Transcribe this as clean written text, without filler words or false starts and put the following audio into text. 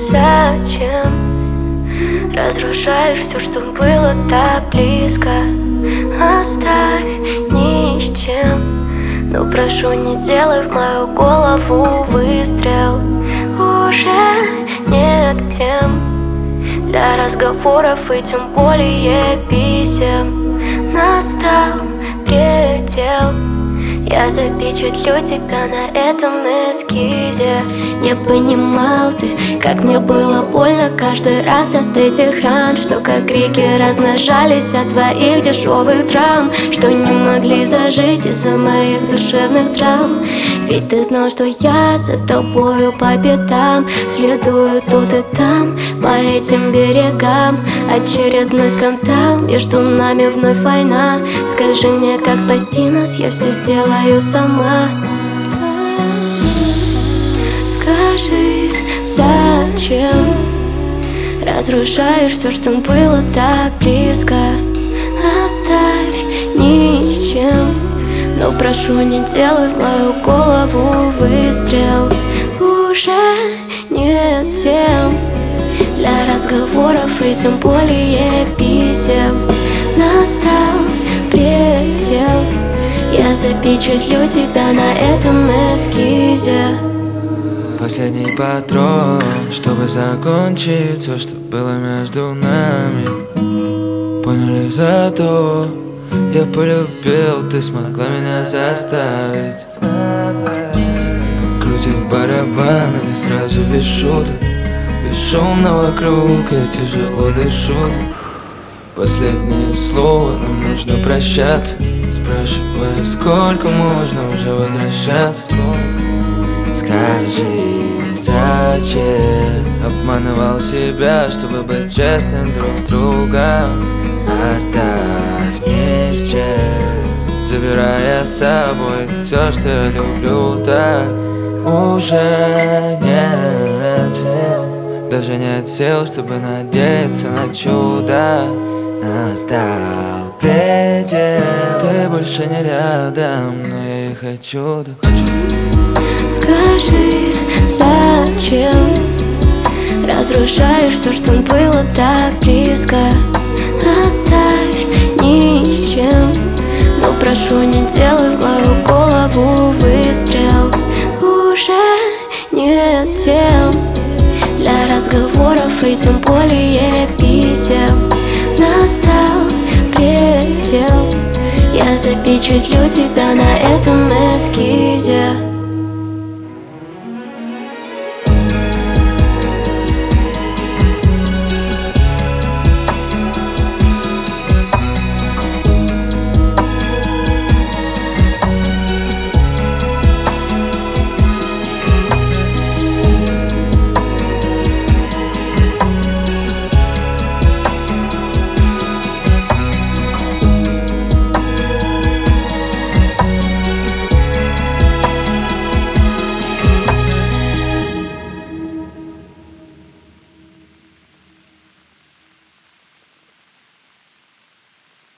Зачем разрушаешь все, что было так близко? Оставь ни с чем, но прошу, не делай в мою голову выстрел. Уже нет тем для разговоров и тем более писем. Настал предел, я запечатлю тебя на этом эскизе. Не понимал ты, как мне было больно каждый раз от этих ран, что как реки размножались от твоих дешевых драм, что не могли зажить из-за моих душевных травм. Ведь ты знал, что я за тобою по пятам следую тут и там, по этим берегам. Очередной скандал, между нами вновь война. Скажи мне, как спасти нас, я все сделаю сама. Скажи, зачем разрушаешь все, что было так близко? Оставь ни с чем, но прошу, не делай в мою голову выстрел. Уже нет тем для разговоров и тем более писем. Настал предел, я запечатлю тебя на этом эскизе. Последний патрон, чтобы закончить все, что было между нами. Поняли, зато я полюбил, ты смогла меня заставить. Покрутить барабан или сразу без шуток, бесшумно вокруг, я тяжело дышу. Последнее слово, нам нужно прощаться. Спрашивая, сколько можно уже возвращаться. Скажи, зачем обманывал себя, чтобы быть честным друг с другом? Оставь ни с чем, забирая с собой все, что я люблю так. Уже нет сил, даже нет сил, чтобы надеяться на чудо. Настал предел, ты больше не рядом, но я и хочу, да хочу. Скажи, зачем разрушаешь все, что было так близко? Оставь ни с чем, но прошу, не делай в мою голову выстрел. Уже нет тем для разговоров и тем более писем. Настал предел, я запечатлю тебя на этом